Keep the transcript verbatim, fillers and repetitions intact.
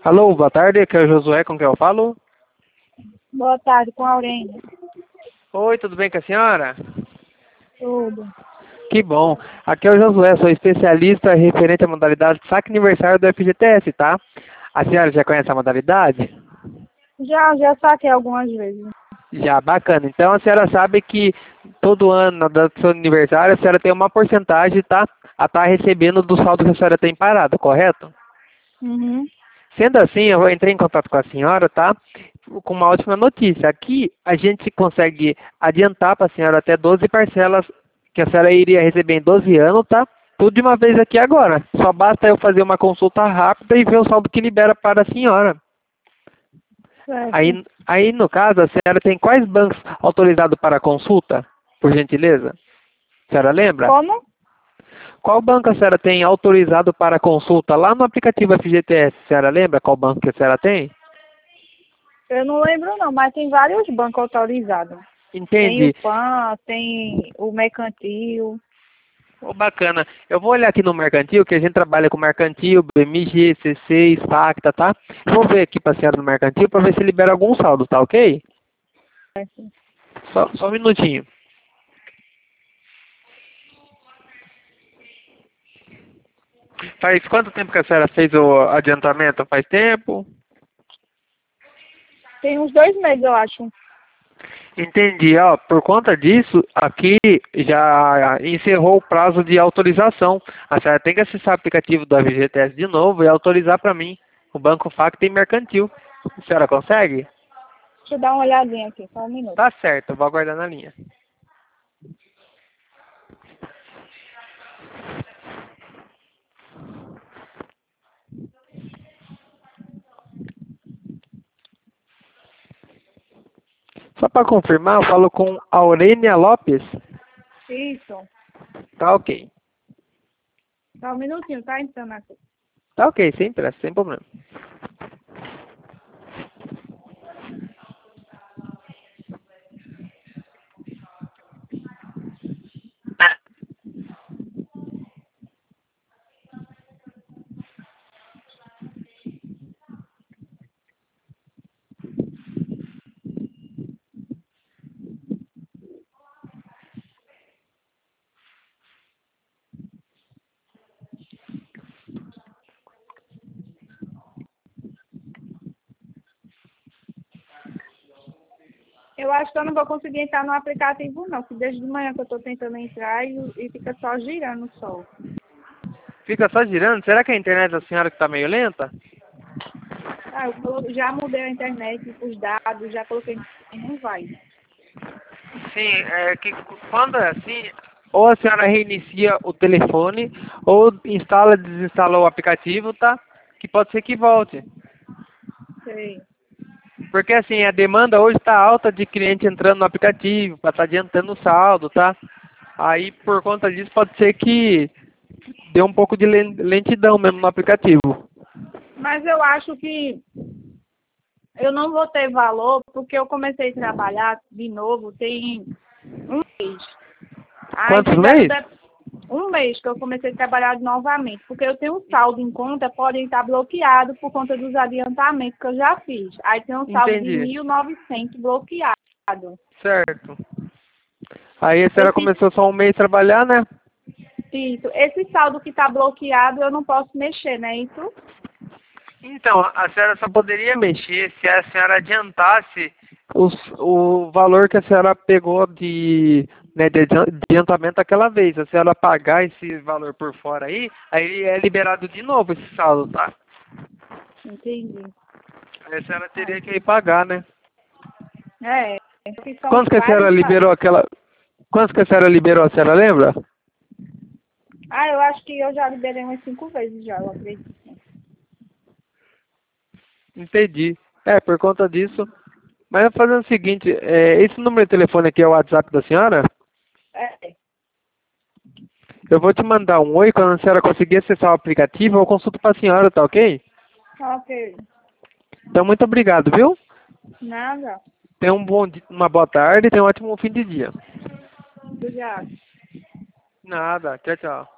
Alô, boa tarde, aqui é o Josué, com quem eu falo? Boa tarde, com a Aurênia. Oi, tudo bem com a senhora? Tudo. Que bom. Aqui é o Josué, sou especialista referente à modalidade saque aniversário do F G T S, tá? A senhora já conhece a modalidade? Já, já saquei algumas vezes. Já, bacana. Então a senhora sabe que todo ano, na data do seu aniversário, a senhora tem uma porcentagem, tá? A estar recebendo do saldo que a senhora tem parado, correto? Uhum. Sendo assim, eu vou entrar em contato com a senhora, tá? Com uma ótima notícia. Aqui a gente consegue adiantar para a senhora até doze parcelas que a senhora iria receber em doze anos, tá? Tudo de uma vez aqui agora. Só basta eu fazer uma consulta rápida e ver o saldo que libera para a senhora. Certo. Aí, aí no caso, a senhora tem quais bancos autorizados para consulta, por gentileza? A senhora lembra? Como? Qual banco a senhora tem autorizado para consulta lá no aplicativo F G T S? A senhora lembra qual banco que a senhora tem? Eu não lembro não, mas tem vários bancos autorizados. Tem Entendi. o PAN, tem o Mercantil. Oh, bacana. Eu vou olhar aqui no Mercantil, que a gente trabalha com Mercantil, B M G, C C, Spacta, tá? Vou ver aqui para a senhora no Mercantil para ver se libera algum saldo, tá ok? Certo. Só, só um minutinho. Faz quanto tempo que a senhora fez o adiantamento? Faz tempo? Tem uns dois meses, eu acho. Entendi, ó, por conta disso, aqui já encerrou o prazo de autorização. A senhora tem que acessar o aplicativo do F G T S de novo e autorizar para mim. O Banco Facta tem Mercantil. A senhora consegue? Deixa eu dar uma olhadinha aqui, só um minuto. Tá certo, eu vou aguardar na linha. Só para confirmar, eu falo com Aurênia Lopes? Isso. Tá ok. Só um minutinho, tá entrando aqui. Tá ok, sem pressa, sem problema. Eu acho que eu não vou conseguir entrar no aplicativo não, que desde de manhã que eu tô tentando entrar e, e fica só girando só. Fica só girando? Será que é a internet da senhora que tá meio lenta? Ah, eu colo- já mudei a internet, os dados, já coloquei e não vai. Sim, é que quando é assim, ou a senhora reinicia o telefone, ou instala e desinstala o aplicativo, tá? Que pode ser que volte. Sei. Porque assim, a demanda hoje está alta de cliente entrando no aplicativo, para estar adiantando o saldo, tá? Aí, por conta disso, pode ser que dê um pouco de len- lentidão mesmo no aplicativo. Mas eu acho que eu não vou ter valor porque eu comecei a trabalhar de novo tem um mês. Aí Quantos fizeram meses? de- um mês que eu comecei a trabalhar novamente, porque eu tenho um saldo em conta, podem estar bloqueado por conta dos adiantamentos que eu já fiz. Aí tem um saldo de Entendi. mil e novecentos bloqueado. Certo. Aí a senhora Esse, começou só um mês a trabalhar, né? isso, esse saldo que está bloqueado eu não posso mexer, né? Isso? Então, a senhora só poderia mexer se a senhora adiantasse os, o valor que a senhora pegou de, né, de adian- adiantamento aquela vez. Se a senhora pagar esse valor por fora aí, aí é liberado de novo esse saldo, tá? Entendi. Aí a senhora teria que ir pagar, né? É, que são Quanto que a senhora vários. liberou aquela... Quanto que a senhora liberou, a senhora lembra? Ah, eu acho que eu já liberei umas cinco vezes já, eu acredito. Entendi. É, por conta disso... Mas eu vou fazer o seguinte, é, esse número de telefone aqui é o WhatsApp da senhora? É, Eu vou te mandar um oi quando a senhora conseguir acessar o aplicativo, eu consulto para a senhora, tá ok? ok. Então, muito obrigado, viu? Nada. Tenha um bom, di- uma boa tarde e tenha um ótimo fim de dia. Obrigada. Nada, tchau, tchau.